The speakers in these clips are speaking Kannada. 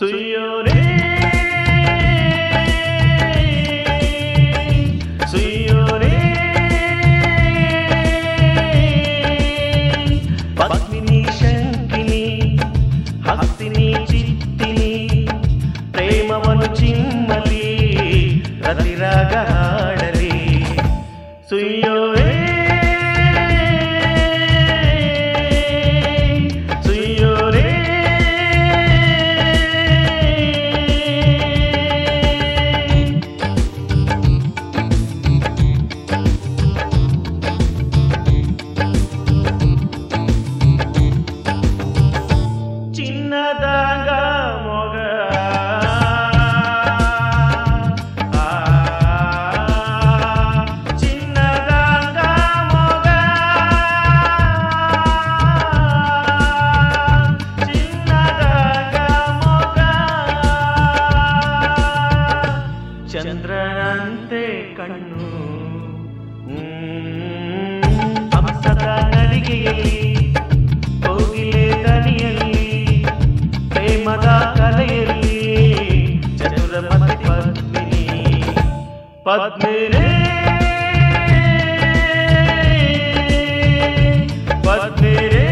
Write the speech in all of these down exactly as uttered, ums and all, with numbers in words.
ಸುಯ್ಯೋರೇ ಸುಯ್ಯೋರೇ ಪದ್ಮಿನಿ ಶಂಕಿನಿ ಹಸ್ತಿನಿ ಚಿತ್ತಿನಿ ಪ್ರೇಮವನ್ನು ಚಿಮ್ಮಲಿ ರತಿರಾಗ ಹಾಡಲಿ ಸುಯ್ಯೋರೇ ಚಿನ್ನದಾಗ ಮೊಗ ಚಿನ್ನದಾಗ ಮೊಗ ಚಿನ್ನದಾಗ ಮೊಗ ಚಂದ್ರನಂತೆ ಕಣ್ಣು ಹಂಸದ ನಡಿಗೆಯಲ್ಲಿ ಕೋಗಿಲೆ ದನಿಯಲ್ಲಿ ಪ್ರೇಮದ ಕಲೆಯಲ್ಲಿ ಚತುರಮತಿ ಪದ್ಮಿನಿ ಪದ್ಮಿನಿ ಪದ್ಮಿನಿ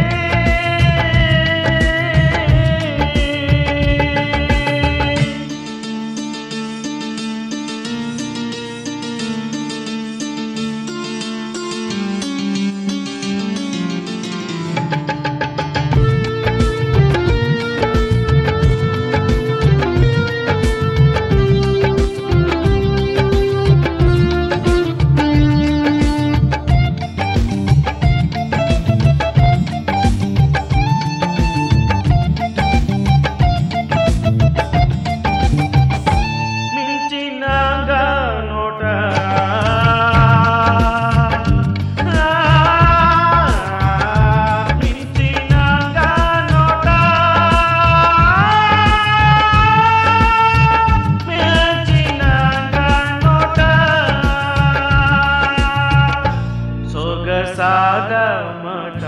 ಸಾದ ಮಠ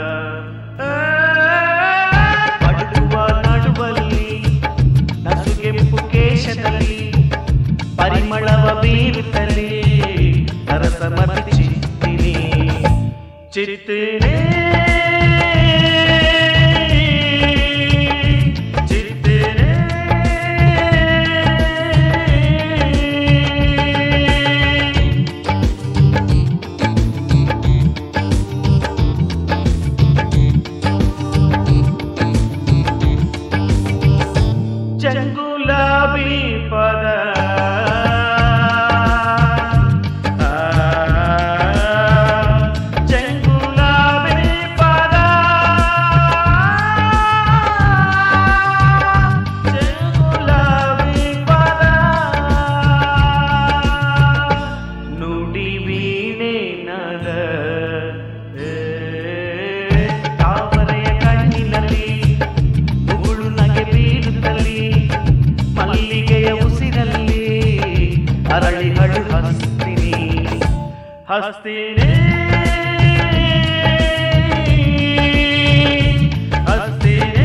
ಪಡುವ ನಡುವಲ್ಲಿ ನಸುಗೆಂಪು ಕೇಶದಲ್ಲಿ ಪರಿಮಳವ ಬೀರುತ್ತಲೇ ಸರಸಮತಿ ಚಿತ್ತಿನಿ ಚಿತ್ತಿನಿ ಚಿತ್ತಿನಿ ಚಂಗುಲಾಬಿ ಪದ ಚಂಗುಲಾಬಿ ಪದ ಚಂಗುಲಾಬಿ ಪದ ನುಡಿ ವೀಣೆ ನದ ತಾವರೆಯ ಕಣ್ಣಿನಲ್ಲಿ ಮುಗುಳು ನಗೆ ಬೀರುತ್ತಲಿ ಮಲ್ಲಿಗೆಯ ಉಸಿರಲ್ಲಿ ಅರಳಿಗಳು ಹಸ್ತಿನಿ ಹಸ್ತಿನಿ ಹಸ್ತಿನಿ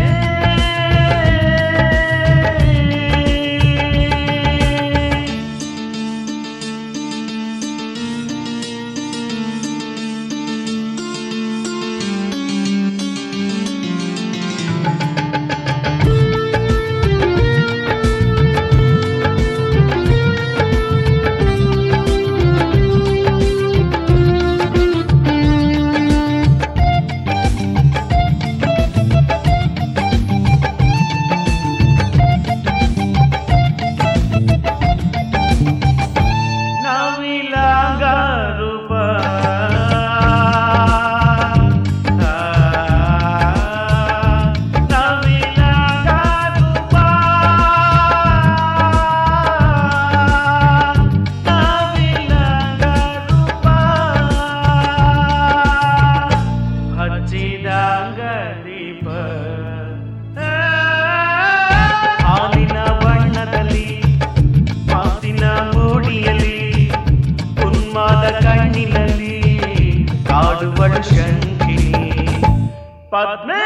ಕಣ್ಣಿನಲ್ಲಿ ಕಾಡುವಳು ಶಂಕಿನಿ ಪದ್ಮೆ